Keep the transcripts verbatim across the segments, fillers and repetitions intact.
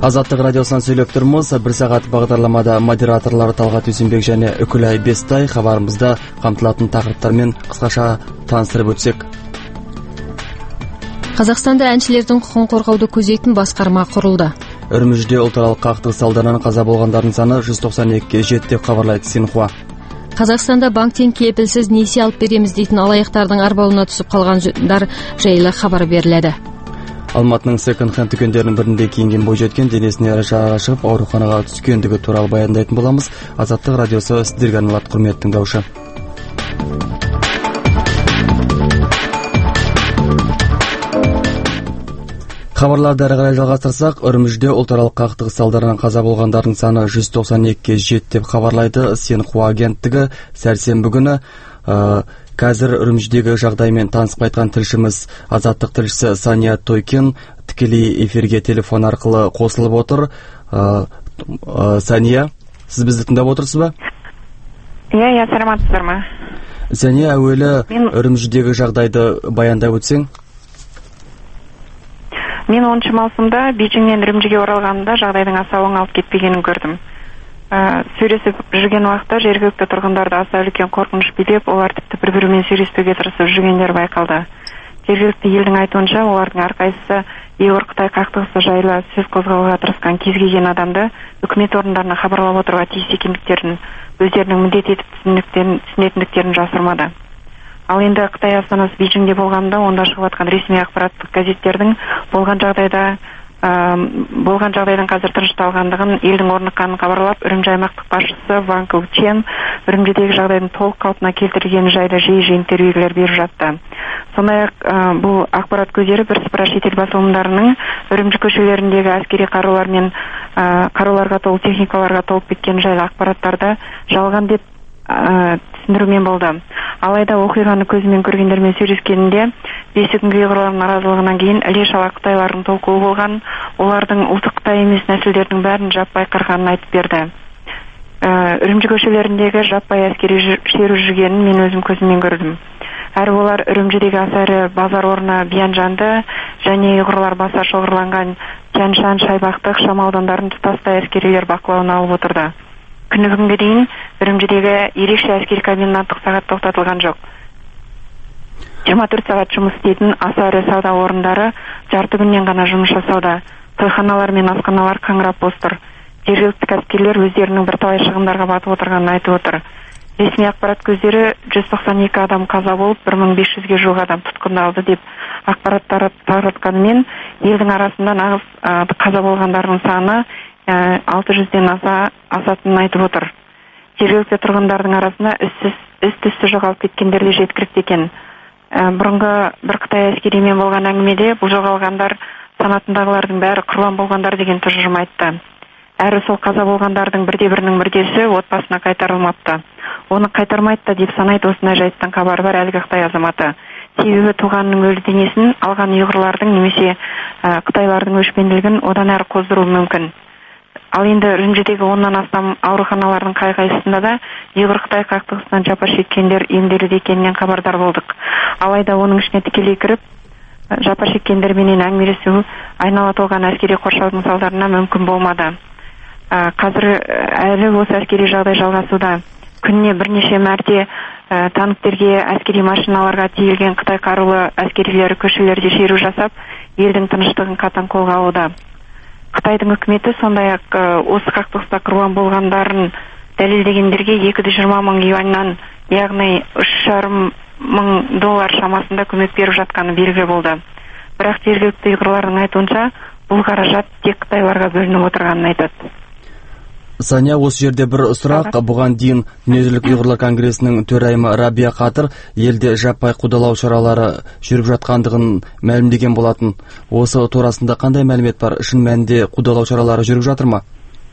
Азаттык радиосунан сүйлөп турмуз. Бир сагат багдарламада модераторлор Талгат Үсүнбек жана Өкүлай Бестай кабарыбызда камтылатын тақырыптар менен кыскаша тааныштырып өтсек. Казакстанда анчылердин укугун коргоодо көзөйтүн баскарма курулду. Өрүмүждө улуттук кактык салдарынан каза болгондордун саны жүз токсон экиге жетти деп кабарлайт Синхуа. Казакстанда банктен кепилсиз несие алып беребиз дейтин алаяктардын арбауына түсүп калгандар жайы кабар берилди. Алматынын секонд-хенд дүкөндөрүнүн биринде кийинген бойжеткен денесине жара чыгып ооруканага түшкөндүгү тууралуу баяндайтын болобуз. Азаттык радиосу сиздерге арналат, курметтүү тыңдоочу. Кабарларды ары карай жалгастырсак, Өрүмүждө улуттук кактык салдарынан каза болгондордун саны жүз токсон экиге жетти деп кабарлайды Синхуа агенттиги. Сәрсенбі күнү Қазір Үрүмчүдөгү жагдай менен таанышып кайткан тилшimiz Азаттык тилчиси Сания Тойкин тикелей эфирге телефон аркылуу косулуп отур. Сания, сиз бизди тыңдап отурсузбу? Иә, иә, саламатсыздарбы? Сания, әуелі Үрүмчүдөгү жагдайды баяндап өтсең. Мен онунчу маусымда Бейжиңден Үрүмчүгө оралганымда жагдайдын аса оң алып кетпегенин көрдүм. Сүйлөшүп жүрген убакта жергиликтүү тургундарды аса үлкен коркунуч билеп, олар типти бири-бири менен сүйлөшпөөгө тырышып жүргендер байкалды. Жергиликтүү элдин айтуунча, олардын ар кайсысы Уйгур Кытай кактыгысы жайлуу сөз козгоого тырышкан кез келген адамды өкмөт орундарына кабарлап отурууга тийиш экендиктерин, өздөрүнүн милдет этип түшүнөтүндүктөрүн жасырмады. Ал эми Кытай астанасы Бейжиңде болгондо, онда чыгып аткан ресми акпараттык газеттердин болгон жагдайда болгон жагдайдын казыр тынчталгандыгын, элдин орнукканын кабарлап, Үрүмчү аймактык башчысы Ван Кылчен Үрүмчүдөгү жагдайдын толук калпына келтирилгени жайында жыйы-жыйы интервьюлер берип жатты. Сондай-ак бул акбарат көздөрү бир сыпыра шет эл басылымдарынын Үрүмчү көчөлөрүндөгү аскерий кароолор менен кароолорго толук техникаларга толуп кеткен жайлуу акбараттарды жалган деп түсүндүрүүмен болду. Алайда окуйганы көзү менен көргөндөр менен сүйлөшкөнүндө беш күнгө уйгурлардын наразылыгынан кийин иле шала Кытайлардын толкуу болгон, олардын улуттук Кытай эмес нәсилдердин бәрин жаппай кырганын айтып берди. Үрүмчү көчөлөрүндөгү жаппай аскерий шерүү жүргөнүн мен өзүм көзүм менен көрдүм. Ар булар Үрүмчүдөгү аса ири базар орну Биянжанды жана уйгурлар баса шоғырланган Тяньшань, Шайбактык, Шам аудандарын тутастай аскерийлер бакылауына алып отурду. Күнү күнгө дейин Үрүмчүдөгү эрекче аскерий коменданттык саат токтотулган жок. жыйырма төрт саат жумуш иштейтин аса ири сауда орундары жарты күндөн гана жумуш жасауда. Тойханалар менен асканалар каңырап боздур. Жергиликтүү аскерлер өздөрүнүн бир талай чыгымдарга батып отурганын айтып отур. Ресми акбарат көздөрү жүз токсон эки адам каза болуп, бир миң беш жүзгө жуук адам туткундалды деп акбарат таратканымен, элдин арасында нагыз каза болгондордун саны алты жүздөн аса асатынын айтып отур. Жергиликтүү тургундардын арасында із-түзсүз жоголуп кеткендер да жеткиликтүү экен. Бурунку бир Кытай аскери менен болгон аңгемеде бул жоголгандар санатындагылардын баары курбан болгондар деген тужурум айтты. Әрі сол каза болгондордун бирде биринин мурдеси отбасына кайтарылмапты. Оны кайтармайт да деп санайт осундай жайттан кабары бар әлгі Кытай азаматы. Себеби тууганынын өлү денесин алган уйгурлардын немесе Кытайлардын өчпөндүлүгүн одан ары коздуруу мүмкүн. Ал енді Үрүмчүдөгү ондон астам ооруканалардын кай кайсысында да Уйгур Кытай кактыгысынан жапа шеккендер эмделүүдө экенинен кабардар болдук. Алайда онун ичине тикелей кирип, жапа шеккендер менен аңгемелешүү айнала толгон аскерий коршоодун салдарынан мүмкүн болмады. Казыр әлі осы аскери жагдай жалгасууда. Күнүнө бир нече мәрте танктерге, аскери машиналарга тийилген Кытай карулуу аскерилери көчөлөрдө шерүү жасап, элдин тынчтыгын катан колго алууда. Кытайдын өкмөтү сондай-ак осы кактыкта курбан болгондорун далилдегендерге эки жүз жыйырма миң юаньнан, ягны үч жарым миң доллар шамасында көмөк берип жатканы белгилүү болду. Бирок жергиликтүү уйгурлардын айтуунча, бул каражат тек Кытайларга бөлүнүп отурганын айтат. Сания, осы жерде бір сұрақ. Бұған дейін Дүниежүзілік Уйғурлар Конгресінің төрайымы Рабия Катыр елде жаппай қудалау шаралары жүріп жатқандығын мәлімдеген болатын. Осы турасында қандай мәлімет бар? Шын мәнінде қудалау шаралары жүріп жатыр ма?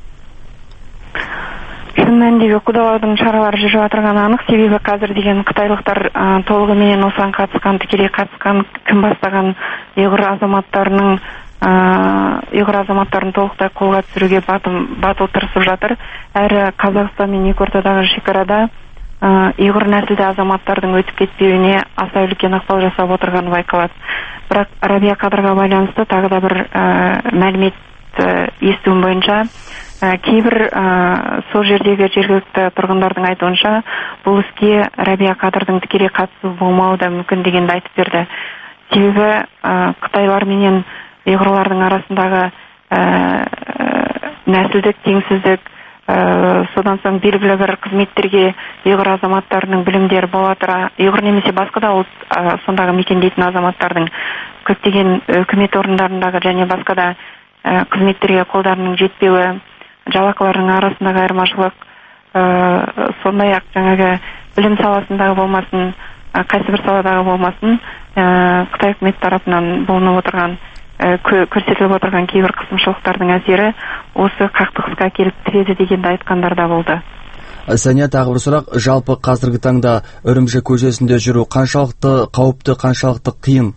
Шын мәніндегі қудалаудың шаралары жүріп жатырғаны анық. Себебі қазір деген қытайлықтар толығыменен осыған қатысқан, тікелей қатысқан, кім бастаған уйғур азаматтарының Уйғур азаматтарын толықтай қолға түсіруге батыл тырысып жатыр. Әрі Қазақстан мен екі ортадағы шекарада уйғур нәсілді азаматтардың өтіп кетпеуіне аса үлкен ықпал жасап отырғаны байқалады. Бірақ Рабия Кадырға байланысты тағы да бір мәлімет естуім бойынша кейбір сол жердегі жергілікті тұрғындардың айтуынша бұл іске Рабия Кадрдың тікелей қатысы болмауы да мүмкін дегенді айтып берді. Себебі Қытайлар менен ұйғырлардың арасындағы нәсілдік теңсіздік, содан соң белгілі бір қызметтерге ұйғыр азаматтарының білімдері бола тұра, ұйғыр немесе басқа да ұлт сондағы мекендейтін азаматтардың көптеген үкімет орындарындағы және басқа да қызметтерге қолдарының жетпеуі, жалақылардың арасындағы айырмашылық, сондай ақ жаңағы білім саласындағы болмасын, қайсы бір саладағы болмасын, Қытай үкімет тарапынан болынып отырған, көрсетіліп отырған кейбір қысымшылықтардың әсері осы қақтығысқа келіп тіреді дегенді айтқандар да болды. Сәния, тағы бір сұрақ, жалпы қазіргі таңда Үрімжі көшесінде жүру қаншалықты қауіпті, қаншалықты қиын?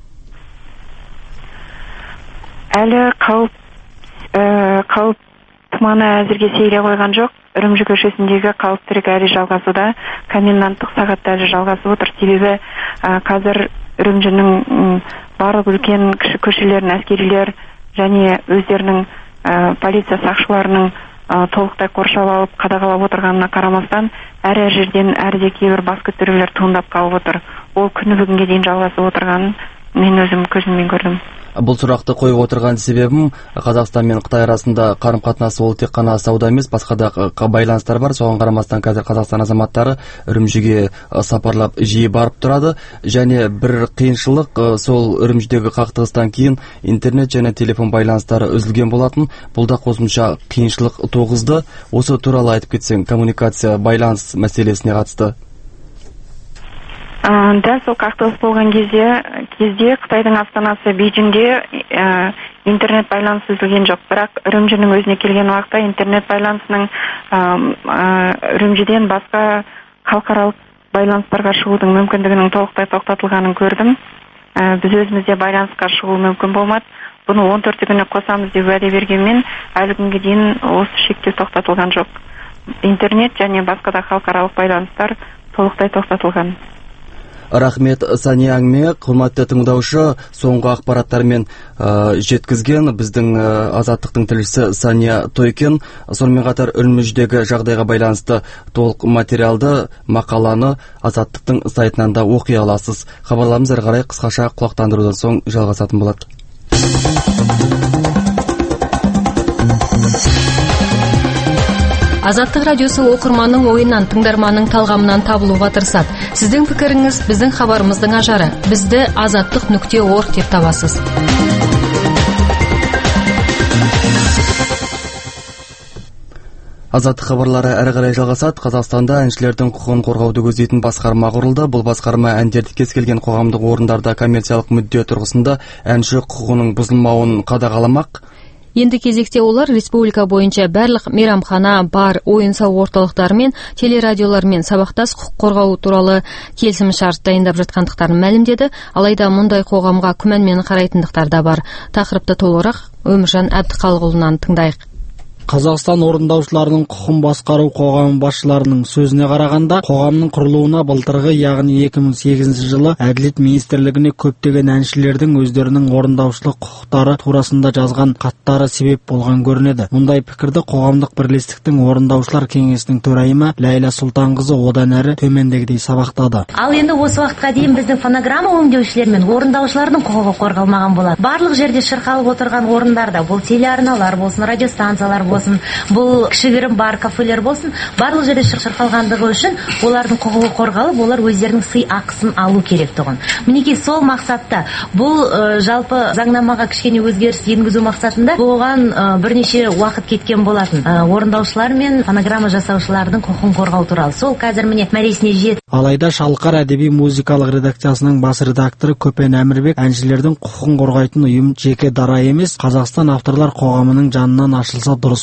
Әлі қауіп қауіп тұманы әзірге сейіле қойған жоқ. Үрімжі көшесіндегі қауіптілік әлі жалғасуда, коменданттық сағатта әлі жалғасып отыр. Себебі қазір Үрімжінің барлық үлкен кіші көшелерін әскерилер және өздерінің полиция сақшыларының толықтай қоршап алып қадағалап отырғанына қарамастан, әр жерден әрде кейбір бас көтерулер туындап қалып отыр. Ол күні бүгінге дейін жалғасып отырғанын мен өзім көзіммен көрдім. Бұл сұрақты қойып отырған себебім, Қазақстан мен Қытай арасында қарым-қатынас ол тек қана сауда емес, басқа да байланыстар бар. Соған қарамастан қазір Қазақстан азаматтары Үрімжіге сапарлап жиі барып тұрады. Және бір қиыншылық сол Үрімжідегі қақтығыстан кейін интернет және телефон байланыстары үзілген болатын. Бұл да қосымша қиыншылық туғызды. Осы туралы айтып кетсең, коммуникация, байланыс мәселесіне қатысты. Дәл сол қақтығыс болған кезде, кезде Қытайдың астанасы Бейжіңде интернет байланысы үзілген жоқ. Бірақ Үрімжінің өзіне келген уақытта интернет байланысының Үрімжіден басқа халықаралық байланыстарға шығудың мүмкіндігінің толықтай тоқтатылғанын көрдім. Біз өзімізде байланысқа шығу мүмкін болмады. Бұны он төрт күні қосамыз деп уәде бергенмен, әлі күнге дейін осы шектеу тоқтатылған жоқ. Интернет және басқа да халықаралық байланыстар толықтай тоқтатылған. Рахмет, Сәния әңгіме. Құрметті тыңдаушы, соңғы ақпараттармен жеткізген біздің Азаттықтың тілшісі Сәния Тойкен. Сонымен қатар Үрімжідегі жағдайға байланысты толық материалды мақаланы Азаттықтың сайтынан да оқи аласыз. Хабарларымыз әрі қарай қысқаша құлақтандырудан соң жалғасатын болады. Азаттық радиосы оқырманның ойынан, тыңдарманның талғамынан табылуға тырысады. Сіздің пікіріңіз біздің хабарымыздың ажары. Бізді азаттық нүкте орг деп табасыз. Азаттық хабарлары әрі қарай жалғасады. Қазақстанда әншілердің құқығын қорғауды көздейтін басқарма құрылды. Бұл басқарма әндерді кез келген қоғамдық орындарда коммерциялық мүдде тұрғысында әнші құқығының бұзылмауын қадағаламақ. Енді кезекте олар республика бойынша барлық мейрамхана, бар, ойын-сауық орталықтары мен телерадиолармен сабақтас құқық қорғау туралы келісімшарт дайындап жатқандықтарын мәлімдеді. Алайда мұндай қоғамға күмәнмен қарайтындықтар да бар. Тақырыпты толығырақ Өміржан Әбдіқалықұлынан тыңдайық. Қазақстан орындаушыларының құқығын басқару қоғамы басшыларының сөзіне қарағанда, қоғамның құрылуына былтырғы, яғни екі мың сегізінші жылы Әділет министрлігіне көптеген әншілердің өздерінің орындаушылық құқықтары турасында жазған хаттары себеп болған көрінеді. Мұндай пікірді қоғамдық бірлестіктің орындаушылар кеңесінің төрайымы Ләйла Сұлтанқызы одан әрі төмендегідей сабақтады. Ал енді осы уақытқа дейін біздің фонограмма өңдеушілер мен орындаушылардың құқығы қорғалмаған болады. Барлық жерде шырқалып отырған орындарда, бұл телеарналар болсын, радиостанциялар болсын, бұл кішігірім бар кафелер болсын, барлық жерде шырқалғандығы үшін олардың құқығы қорғалып, олар өздерінің сый ақысын алу керек тұғын. Мінекей сол мақсатта бұл ә, жалпы заңнамаға кішкене өзгеріс енгізу мақсатында оған ә, бірнеше уақыт кеткен болатын. Ә, орындаушылар мен фонограмма жасаушылардың құқығын қорғау туралы. Сол қазір міне мәресіне жетті. Алайда Шалқар әдеби музыкалық редакциясының бас редакторы Көпен Әмірбек әншілердің құқығын қорғайтын ұйым жеке дара емес, Қазақстан авторлар қоғамының жанынан ашылса дұрыс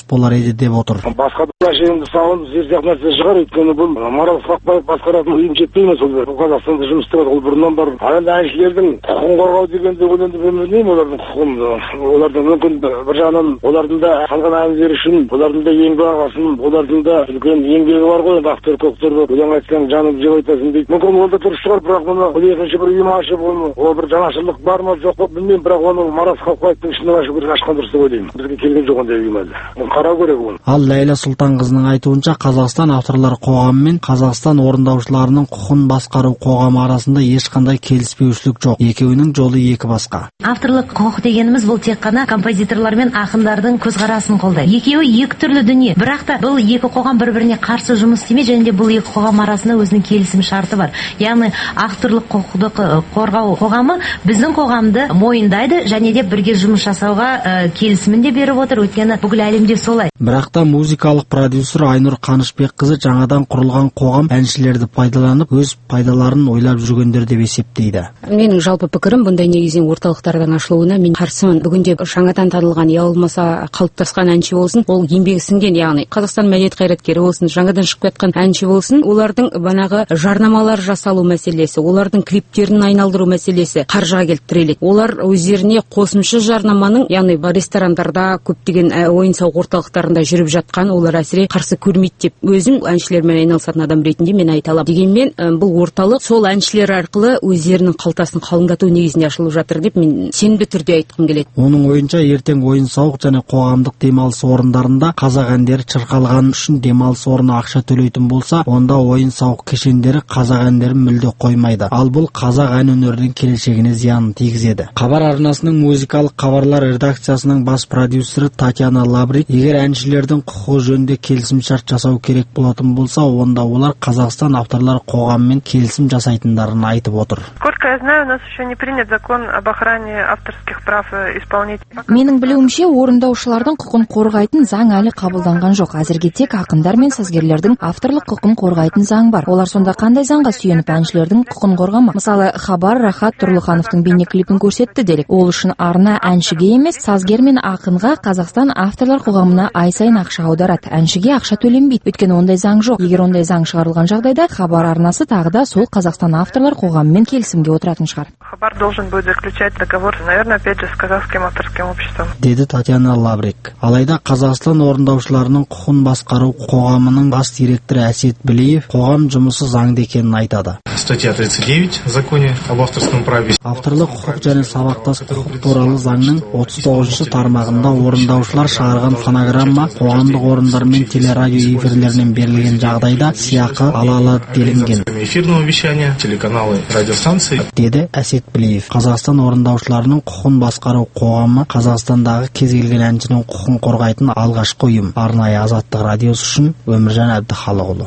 дұрыс болар еді деп отыр. Басқа да шегінді сауын жер сияқты нәрсе шығар, өйткені бұл Марал Ысқақбаев басқаратын ұйым жетпей ме сол Қазақстанда жұмыс істеп жатыр, ол бұрыннан бар. Енді әншілердің құқығын қорғау дегенде ол енді білмеймін олардың құқығын. Олардың мүмкін бір жағынан олардың да қалған әндері үшін, олардың да еңбек ағасын, олардың да үлкен еңбегі бар ғой, актер көктер бар. Өлең айтсаң жаным жеп айтасың дейді. Мүмкін ол да дұрыс шығар, бірақ мұны бұл екінші бір ұйым ашып, ол бір жаңашылдық бар ма жоқ па білмеймін, бірақ оның Марал Ысқақбаевтың ішінен ашу керек, ашқан дұрыс деп ойлаймын. Бізге келген жоқ ондай ұйым әлі. Оны қарау керек оны. Ал Ләйла Сұлтанқызының айтуынша, Қазақстан авторлар қоғамы мен Қазақстан орындаушыларының құқын басқару қоғамы арасында ешқандай келіспеушілік жоқ. Екеуінің жолы екі басқа. Авторлық құқық дегеніміз бұл тек қана композиторлар мен ақындардың көзқарасын қолдайды. Екеуі екі түрлі дүние. Бірақ та бұл екі қоғам бір-біріне қарсы жұмыс істемейді, және де бұл екі қоғам арасында өзінің келісім шарты бар. Яғни авторлық құқықты қорғау қоғамы біздің қоғамды мойындайды және де бірге жұмыс жасауға ә, келісімін де беріп отыр. Өйткені бүкіл әлемде солай. Бірақ та музыкалық продюсер Айнұр Қанышбекқызы жаңадан құрылған қоғам әншілерді пайдаланып, өз пайдаларын ойлап жүргендер деп есептейді. Менің жалпы пікірім, бұндай негізінен орталықтардың ашылуына мен қарсымын. Бүгінде жаңадан танылған, я болмаса қалыптасқан әнші болсын, ол еңбегі сіңген, яғни Қазақстан мәдениет қайраткері болсын, жаңадан шығып жатқан әнші болсын, олардың банағы жарнамалар жасалу мәселесі, олардың клиптерін айналдыру мәселесі қаржыға келіп тіреледі. Олар өздеріне қосымша жарнаманың, яғни ресторандарда, көптеген ойын-сауық орталықтарында жүріп жатқан, олар әсіре қарсы көрмейді деп өзім әншілермен айналысатын адам ретінде мен айта аламын. Дегенмен бұл орталық сол әншілер арқылы өздерінің қалтасын қалыңдату негізінде ашылып жатыр деп мен сенімді түрде айтқым келеді. Оның ойынша ертең ойын-сауық және қоғамдық демалыс орындарында қазақ әндері шырқалғаны үшін демалыс орны ақша төлейтін болса, онда ойын-сауық кешендері қазақ әндерін мүлде қоймайды. Ал бұл қазақ ән өнерінің келешегіне зиянын тигізеді. Хабар арнасының музыкалық хабарлар редакциясының бас продюсері Татьяна Лабрик, егер әншілердің құқығы жөнінде келісімшарт жасау керек болатын болса, онда олар Қазақстан авторлар қоғамымен келісім жасайтындарын айтып отыр. Сколько я знаю, у нас еще не принят закон об охране авторских прав исполнителей. Менің білуімше, орындаушылардың құқын қорғайтын заң әлі қабылданған жоқ. Әзірге тек ақындар мен сазгерлердің авторлық құқын қорғайтын заң бар. Олар сонда қандай заңға сүйеніп әншілердің құқын қорғамақ? Мысалы, Хабар Рахат Тұрлыхановтың бейнеклипін көрсетті делік. Ол үшін арна әншіге емес, сазгер мен ақынға Қазақстан авторлар қоғамына ай сайын ақша аударады. Әншіге ақша төленбейді. Өйткені ондай заң жоқ. Егер ондай заң шығарылған жағдайда, Хабар арнасы тағы да сол Қазақстан авторлар қоғамымен келісімге отыратын шығар. Хабар должен будет заключать договор, наверное, опять же, с казахским авторским обществом. Деді Татьяна Лабрик. Алайда Қазақстан орындаушыларының құқын басқару қоғамының бас директоры Әсет Білеев қоғам жұмысы заңды екенін айтады. Статья тридцать девять в законе об авторском праве. Авторлық құқық және сабақтас құқық туралы заңның отыз тоғызыншы тармағында орындаушылар шығарған фонограмма қоғамдық орындар мен телерадио эфирлерінен берілген жағдайда сыйақы ала алады делінген. Эфирного вещания, телеканалы, радиостанции. Деді Әсет Білеев. Қазақстан орындаушыларының құқын басқару қоғамы Қазақстандағы кез келген әншінің құқын қорғайтын алғашқы ұйым. Арнайы Азаттық радиосы үшін Өміржан Әбдіхалықұлы.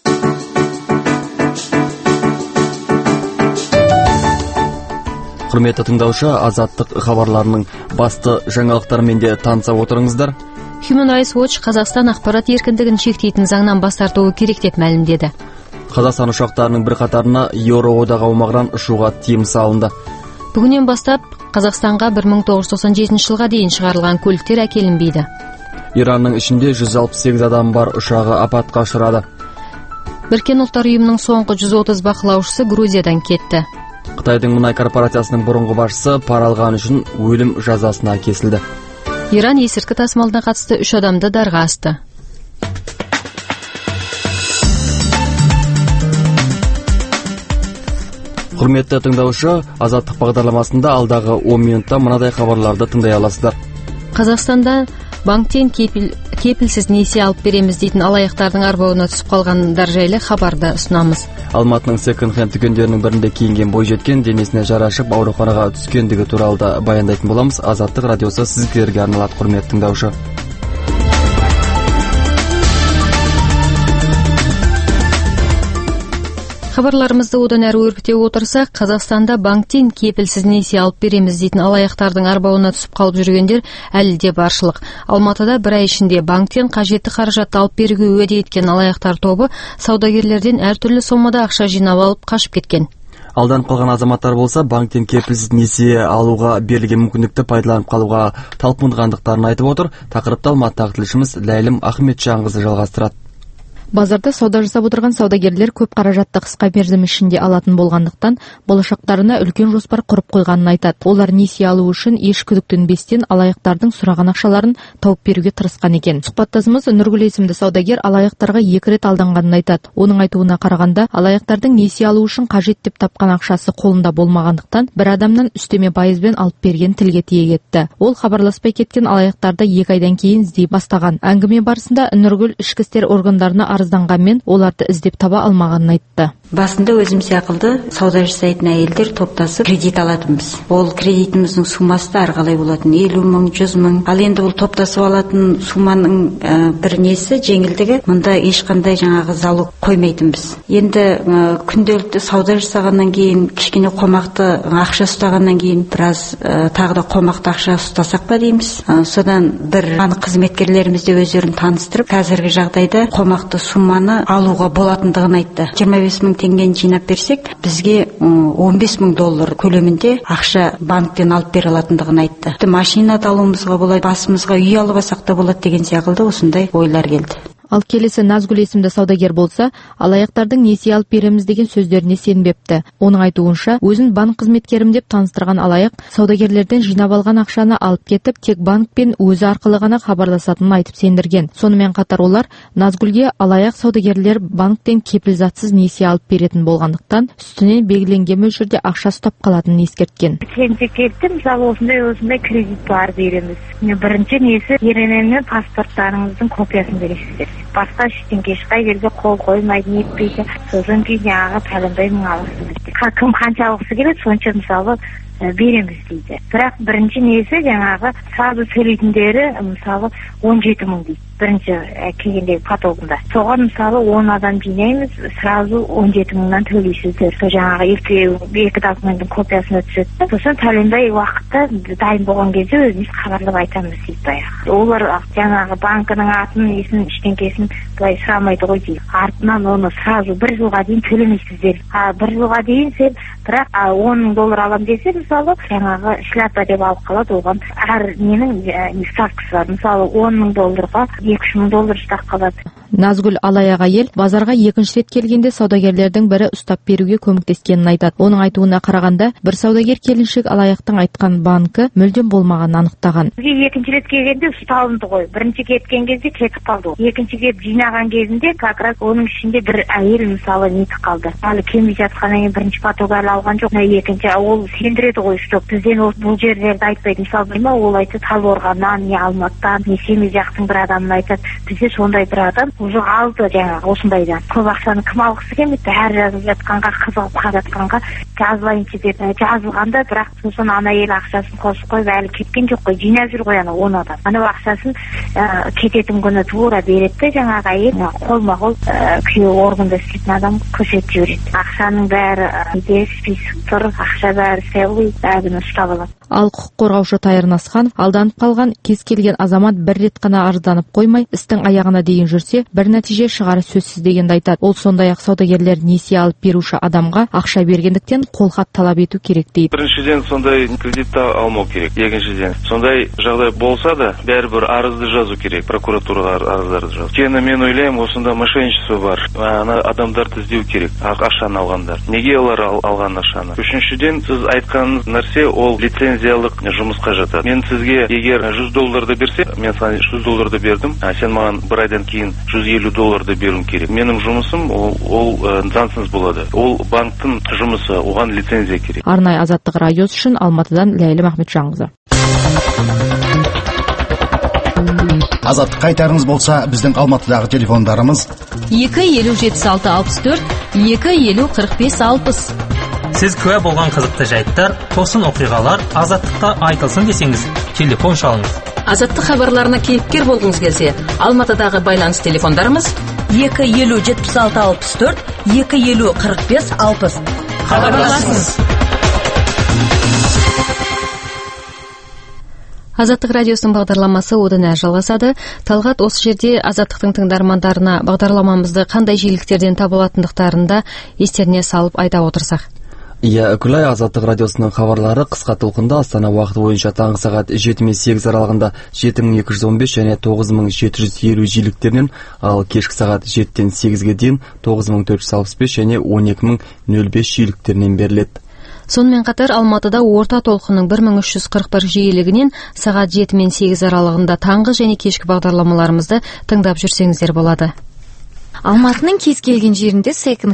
Құрметті тыңдаушы, Азаттық хабарларының басты жаңалықтарымен де таныса отырыңыздар. Human Rights Watch Қазақстан ақпарат еркіндігін шектейтін заңнан бас тартуы керек деп мәлімдеді. Қазақстан ұшақтарының бір қатарына Еуроодақ аумағынан ұшуға тыйым салынды. Бүгіннен бастап Қазақстанға бір мың тоғыз жүз тоқсан жетінші жылға дейін шығарылған көліктер әкелінбейді. Иранның ішінде жүз алпыс сегіз адам бар ұшағы апатқа ұшырады. Біріккен ұлттар ұйымының соңғы жүз отыз бақылаушысы Грузиядан кетті. Қытайдың мұнай корпорациясының бұрынғы басшысы пара алғаны үшін өлім жазасына кесілді. Иран есірткі тасымалына қатысты үш адамды дарға асты. Құрметті тыңдаушы, Азаттық бағдарламасында алдағы он минутта мынадай хабарларды тыңдай аласыздар. Қазақстанда банктен кепіл, кепілсіз несие алып береміз дейтін алаяқтардың арбауына түсіп қалғандар жайлы хабарды ұсынамыз. Алматының секонд-хенд дүкендерінің бірінде киінген бойжеткен денесіне жарашып ауруханаға түскендігі туралы да баяндайтын боламыз. Азаттық радиосы сіздерге арналады, құрметті тыңдаушы. Хабарларымызды одан әрі өрбіте отырсақ, Қазақстанда банктен кепілсіз несие алып береміз дейтін алаяқтардың арбауына түсіп қалып жүргендер әлі де баршылық. Алматыда бір ай ішінде банктен қажетті қаражатты алып беруге уәде еткен алаяқтар тобы саудагерлерден әртүрлі сомада ақша жинап алып қашып кеткен. Алданып қалған азаматтар болса, банктен кепілсіз несие алуға берілген мүмкіндікті пайдаланып қалуға талпынғандықтарын айтып отыр. Тақырыпты Алматыдағы тілшіміз Ләйлім Ахметжанқызы жалғастырады. Базарда сауда жасап отырған саудагерлер көп қаражатты қысқа мерзім ішінде алатын болғандықтан, болашақтарына үлкен жоспар құрып қойғанын айтады. Олар несие алу үшін еш күдіктенбестен алаяқтардың сұраған ақшаларын тауып беруге тырысқан екен. Сұхбаттасымыз Нұргүл есімді саудагер алаяқтарға екі рет алданғанын айтады. Оның айтуына қарағанда, алаяқтардың несие алу үшін қажет деп тапқан ақшасы қолында болмағандықтан, бір адамнан үстеме пайызбен алып берген тілге тиек етті. Ол хабарласпай кеткен алаяқтарды екі айдан кейін іздей бастаған. Әңгіме барысында Нұргүл ішкі істер органдарына арызданғанмен оларды іздеп таба алмағанын айтты. Басында өзім сияқты сауда жасайтын әйелдер топтасып кредит алатынбыз. Ол кредитіміздің сумасы да әрқалай болатын, елу мың, жүз мың. Ал енді бұл топтасып алатын суманың ә, бір несі жеңілдігі, мұнда ешқандай жаңағы залог қоймайтынбыз. Енді ә, күнделікті сауда жасағаннан кейін, кішкене қомақты ақша ұстағаннан кейін, біраз ә, тағы да қомақты ақша ұстасақ па дейміз. Ә, содан бір банк қызметкерлеріміз де өздерін таныстырып, қазіргі жағдайда қомақты суманы алуға болатындығын айтты. жиырма бес мың теңгені жинап берсек, бізге он бес мың доллар көлемінде ақша банктен алып бере алатындығын айтты. Машина да алуымызға болады, басымызға үй алып алсақ та болады деген сияқты осындай ойлар келді. Ал келесі Назгүл есімді саудагер болса, алаяқтардың несие алып береміз деген сөздеріне сенбепті. Оның айтуынша, өзін банк қызметкерім деп таныстырған алаяқ саудагерлерден жинап алған ақшаны алып кетіп, тек банкпен өзі арқылы ғана хабарласатынын айтып сендірген. Сонымен қатар олар Назгүлге алаяқ саудагерлер банктен кепілзатсыз несие алып беретін болғандықтан, үстінен белгіленген мөлшерде ақша ұстап қалатынын ескерткен. Келді, мысалы осындай осындай кредит бар береміз. Бірінші несі еренемнен паспорттарыңыздың копиясын бересіздер. Басқа ештеңе ешқай жерге қол қоймайды, не етпейді. Содан кейін жаңағы пәленбай мың аласыз. Кім қанша алғысы келеді, сонша мысалы береміз дейді. Бірақ бірінші несі жаңағы сразу төлейтіндері мысалы он жеті мың дейді. Бірінші келгендегі потогында. Соған мысалы он адам жинаймыз, сразу он жеті мыңнан төлейсіздер. Сол жаңағы екі документтің копиясына түседі. Сосын пәленбай уақытта дайын болған кезде өзіміз хабарлап айтамыз дейді баяғы. Олар жаңағы банкінің атын, есін, ештеңкесін былай сұрамайды ғой дейді. Артынан оны сразу бір жылға дейін төлемейсіздер. А бір жылға дейін сен бірақ он мың доллар алам десе, мысалы жаңағы шляпа деп алып қалады, оған әр ненің ставкасы бар. Мысалы он мың долларға екі үш мың доллар ұстап қалады. Назгүл алаяқ әйел базарға екінші рет келгенде саудагерлердің бірі ұстап беруге көмектескенін айтады. Оның айтуына қарағанда, бір саудагер келіншек алаяқтың айтқан банкі мүлдем болмағанын анықтаған. Екінші рет келгенде ұсталынды ғой. Бірінші кеткен кезде кетіп қалды. Екінші кеп жинаған кезінде как раз оның ішінде бір әйел мысалы нетіп қалды. Әлі келмей жатқаннан кейін бірінші поток әлі алған жоқ. Екінші ол сендіреді ғой, что бізден бұл жерлерді айтпайды. Мысалы ол айтты Талдықорғаннан, не Алматыдан, не Семей жақтың бір адамын айтады. Бізде сондай бір адам уже алды жаңағы осындайдан. Көп ақшаны кім алғысы келмейді, бәрі жазып жатқанға, қызығып қалатқанға жазылайыншы деп жазылғанда, бірақ сосын ана ел ақшасын қосып қойып әлі кеткен жоқ қой, жинап жүр ғой ана он адам. Ана ақшасын ә, кететін күні тура береді, жаңағы әйел қолма-қол күйеуі органда істейтін адам көрсетіп жібереді. Ақшаның бәрі үйде список тұр, ақша бәрі целый, бәрін ұстап алады. Ал құқық қорғаушы Тайыр Насхан алданып қалған кез келген азамат бір рет қана арызданып қоймай, істің аяғына дейін жүрсе, бір нәтиже шығары сөзсіз дегенді айтады. Ол сондай-ақ саудагерлер несие алып беруші адамға ақша бергендіктен қолхат талап ету керек дейді. Біріншіден сондай кредитті алмау керек. Екіншіден сондай жағдай болса да, бәрібір арызды жазу керек, прокуратураға арыздарды жазу. Өйткені мен ойлаймын, осында мошенничество бар. Ана адамдарды іздеу керек, ақшаны алғандар. Неге олар алған ақшаны? Үшіншіден сіз айтқан нәрсе ол лицензиялық жұмысқа жатады. Мен сізге егер жүз долларды берсе, мен саған жүз долларды бердім, сен маған бір айдан кейін жүз елу долларды беруім керек. Менің жұмысым ол, ол заңсыз болады. Ол банктың жұмысы, оған лицензия керек. Арнай Азаттық радиосы үшін Алматыдан Ләйлім Ахметжанқызы. Азаттық айтарыңыз болса, біздің Алматыдағы телефондарымыз екі елу жетпіс алты алпыс төрт, екі елу қырық бес алпыс. Сіз куә болған қызықты жайттар, тосын оқиғалар Азаттықта айтылсын десеңіз, телефон шалыңыз. Азаттық хабарларына кейіпкер болғыңыз келсе, Алматыдағы байланыс телефондарымыз екі елу жетпіс алты алпыс төрт, екі елу қырық бес алпыс. Хабарласыңыз. Азаттық радиосының бағдарламасы одан әрі жалғасады. Талғат, осы жерде Азаттықтың тыңдармандарына бағдарламамызды қандай жиіліктерден табылатындықтарында естеріне салып айта отырсақ. Иә, Күлай, Азаттық радиосының хабарлары қысқа толқында Астана уақыты бойынша таңғы сағат жеті мен сегіз аралығында жеті мың екі жүз он бес және тоғыз мың жеті жүз елу жиіліктерінен, ал кешкі сағат жетіден сегізге дейін тоғыз мың төрт жүз алпыс бес және он екі мың нөл бес жиіліктерінен беріледі. Сонымен қатар Алматыда орта толқынның бір мың үш жүз қырық бір жиілігінен сағат жеті мен сегіз аралығында таңғы және кешкі бағдарламаларымызды тыңдап жүрсеңіздер болады. Алматының кез келген жерінде секонд.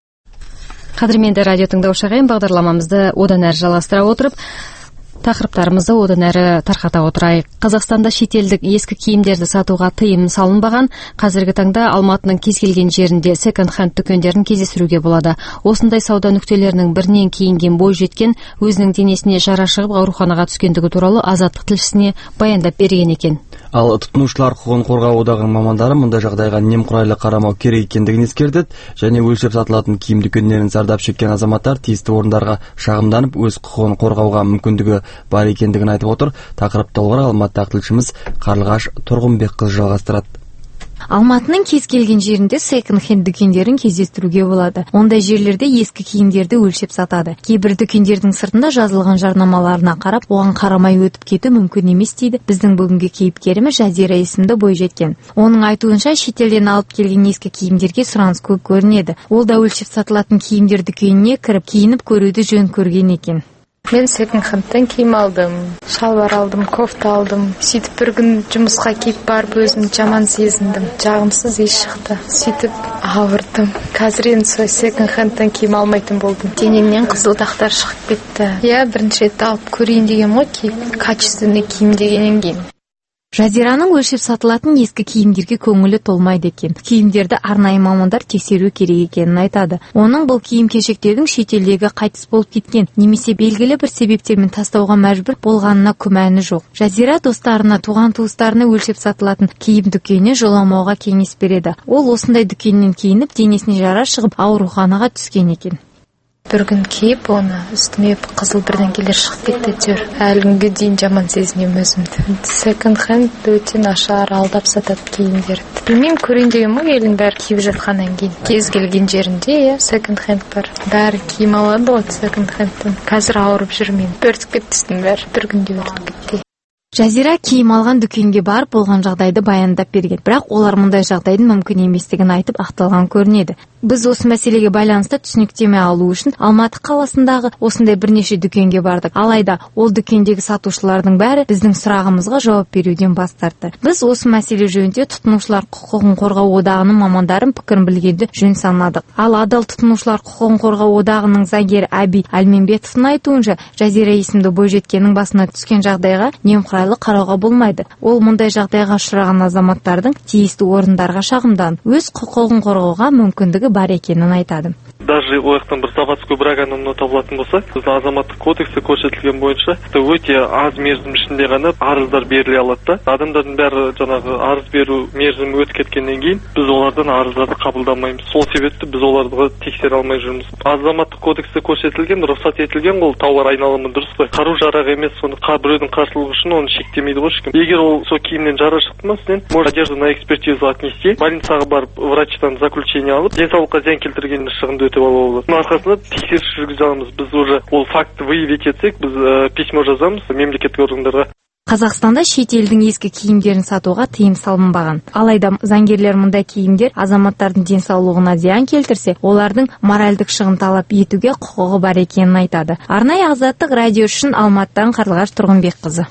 Қадірменді радио тыңдаушы ағайын, бағдарламамызды одан әрі жалғастыра отырып, тақырыптарымызды одан әрі тарқата отырайық. Қазақстанда шетелдік ескі киімдерді сатуға тыйым салынбаған. Қазіргі таңда Алматының кез келген жерінде секонд-хенд дүкендерін кездестіруге болады. Осындай сауда нүктелерінің бірінен киінген бой жеткен өзінің денесіне жара шығып ауруханаға түскендігі туралы Азаттық тілшісіне баяндап берген екен. Ал тұтынушылар құқығын қорғау одағының мамандары мұндай жағдайға немқұрайлы қарамау керек екендігін ескертеді және өлшеп сатылатын киім дүкендерін зардап шеккен азаматтар тиісті орындарға шағымданып өз құқығын қорғауға мүмкіндігі бар екендігін айтып отыр. Тақырып толығырақ Алматыдағы тілшіміз Қарлығаш Тұрғынбекқызы жалғастырады. Алматының кез келген жерінде секонд-хенд дүкендерін кездестіруге болады. Ондай жерлерде ескі киімдерді өлшеп сатады. Кейбір дүкендердің сыртында жазылған жарнамаларына қарап, оған қарамай өтіп кету мүмкін емес дейді біздің бүгінгі кейіпкеріміз Жазира есімді бойжеткен. Оның айтуынша, шетелден алып келген ескі киімдерге сұраныс көп көрінеді. Ол да өлшеп сатылатын киімдер дүкеніне кіріп, киініп көруді жөн көрген екен. Мен секонд-хендтен киім алдым, шалбар алдым, кофта алдым. Сөйтіп бір күн жұмысқа киіп барып өзім жаман сезіндім. Жағымсыз иіс шықты. Сөйтіп ауырдым. Қазір енді сол секонд-хендтен киім алмайтын болдым. Денемнен қызыл дақтар шығып кетті. Иә, бірінші рет алып көрейін деген ғой, киім качественный киім дегеннен кейін. Жазираның өлшеп сатылатын ескі киімдерге көңілі толмайды екен. Киімдерді арнайы мамандар тексеру керек екенін айтады. Оның бұл киім-кешектердің шетелдегі қайтыс болып кеткен немесе белгілі бір себептермен тастауға мәжбүр болғанына күмәні жоқ. Жазира достарына, туған-туыстарына өлшеп сатылатын киім дүкеніне жоламауға кеңес береді. Ол осындай дүкеннен киініп, денесіне жара шығып ауруханаға түскен екен. Бір күн киіп, оны үстіме қызыл бірдеңелер шығып кетті жүр. Әлі дейін жаман сезінем өзімді. Секонд-хенд өте нашар, алдап сатады киімдерді. Білмеймін, көрейін деген ма, елдің бәрі киіп жатқаннан кейін. Кез келген жерінде, иә, секонд-хенд бар. Бәрі киім алады ғой секонд-хендтен. Қазір ауырып жүрмеймін. Өртіп кетті бәрі. Бір күнде өртіп кетті. Жазира киім алған дүкенге барып болған жағдайды баяндап берген. Бірақ олар мұндай жағдайдың мүмкін еместігін айтып ақталған көрінеді. Біз осы мәселеге байланысты түсініктеме алу үшін Алматы қаласындағы осындай бірнеше дүкенге бардық. Алайда ол дүкендегі сатушылардың бәрі біздің сұрағымызға жауап беруден бас тартты. Біз осы мәселе жөнінде тұтынушылар құқығын қорғау одағының мамандарын пікірін білгенді жөн санадық. Ал Адал тұтынушылар құқығын қорғау одағының заңгері Абид Әлменбетовтың айтуынша, Жазира есімді бойжеткеннің басына түскен жағдайға немқұрайлы қарауға болмайды. Ол мұндай жағдайға ұшыраған азаматтардың тиісті орындарға шағымданып, өз құқығын қорғауға мүмкіндігі бар екенін айтады. Даже ояқтан бір заводской брак аномына табылатын болса, біздің азаматтық кодексте көрсетілген бойынша өте аз мерзім ішінде ғана арыздар беріле алады да. Адамдардың бәрі жаңағы арыз беру мерзімі өтіп кеткеннен кейін біз олардан арыздарды қабылдамаймыз. Сол себепті біз оларды тексере алмай жүрміз. Азаматтық кодексте көрсетілген, рұқсат етілген ол тауар айналымы дұрыс қой. Қару-жарақ емес, соны біреудің қарсылығы үшін оны шектемейді ғой ешкім. Егер ол сол киімнен жара шықты ма, сен может одежду на экспертизу отнести, больницаға барып врачтан заключение алып, денсаулыққа зиян келтірген шығынды өтеп алуға болады. Арқасында тексеріс жүргізе аламыз. Біз уже ол факті выявить етсек, біз ә, письмо жазамыз мемлекеттік органдарға. Қазақстанда шетелдің ескі киімдерін сатуға тыйым салынбаған. Алайда заңгерлер мұндай киімдер азаматтардың денсаулығына зиян келтірсе, олардың моральдық шығын талап етуге құқығы бар екенін айтады. Арнайы Азаттық радио үшін Алматыдан Қарлығаш Тұрғынбекқызы.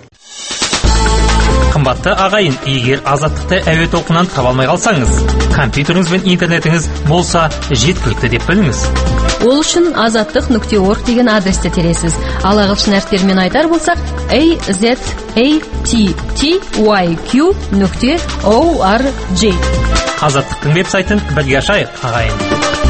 Қымбатты ағайын, егер Азаттықты әуе толқынынан таба алмай қалсаңыз, компьютеріңіз бен интернетіңіз болса жеткілікті деп біліңіз. Ол үшін азаттық нүкте орг деген адресті тересіз. Ал ағылшын әріптерімен айтар болсақ a z a t t y q нүкте org. Азаттықтың веб-сайтын бірге ашайық, ағайын.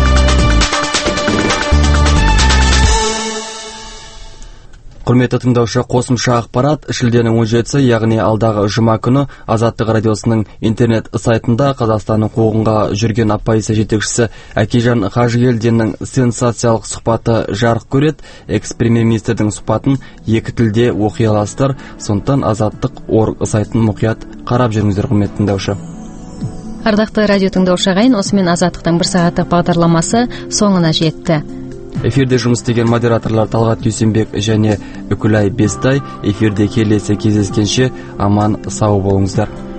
Құрметті тыңдаушы, қосымша ақпарат шілденің он жетісі, яғни алдағы жұма күні Азаттық радиосының интернет сайтында Қазақстанның қуғынға жүрген оппозиция жетекшісі Әкежан Қажыгелдиннің сенсациялық сұхбаты жарық көреді. Экс-премьер-министрдің сұхбатын екі тілде оқи аласыздар. Сондықтан Азаттық орг сайтын мұқият қарап жүріңіздер, құрметті тыңдаушы. Ардақты радио тыңдаушы ағайын, осымен Азаттықтың бір сағаттық бағдарламасы соңына жетті. Эфирде жұмыс істеген модераторлар Талғат Дүйсенбек және Үкілай Бестай. Эфирде келесі кездескенше аман сау болыңыздар.